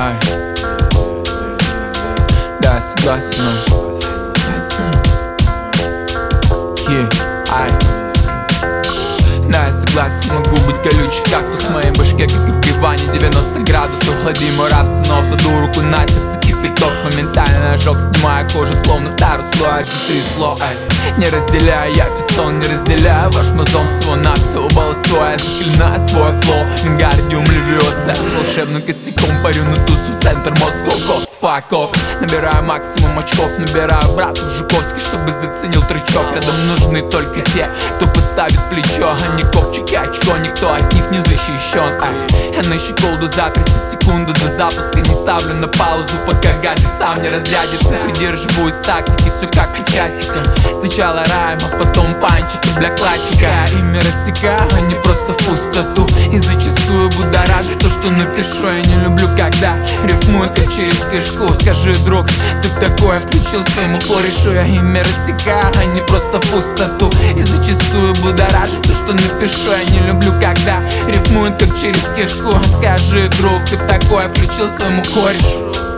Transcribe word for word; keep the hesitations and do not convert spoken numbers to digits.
Ай, да, согласен. Yeah, ай. Да, я согласен, могу быть колючий кактус в моей башке, как и в диване девяносто градусов. Владимир Арсенал, кладу руку на сердце, кипяток моментально ожог, снимая кожу, словно второй слой, аж трясло, ай. Не разделяю я фесон, не разделяю ваш мазон, всего-навсего баловство, я заклинаю свой флоу, Вингардиум Левиоса. С волшебным косяком парю на тусу, центр Москва, кокс, fuck off. Набираю максимум очков, набираю брату Жуковский, чтобы заценил трючок. Рядом нужны только те, кто подставит плечо, а не копчики, очко, никто от них не защищен, ай. Я на щеколду за тридцать секунд до запуска, не ставлю на паузу, пока гаджет сам не разрядится. Придерживаюсь тактики, все как по часикам. Сначала райм, а потом панч, это бля классика. Ими рассекаю, а не просто в пустоту. И зачастую будоражит то, что напишу. Я не люблю, когда рифмуют как через кишку. Скажи, друг, ты такое включил своему корешу. Я ими рассекаю, а не просто в пустоту. И зачастую будоражит то, что напишу. Я не люблю, когда рифмуют как через кишку. Скажи, друг, ты такое включил своему корешу.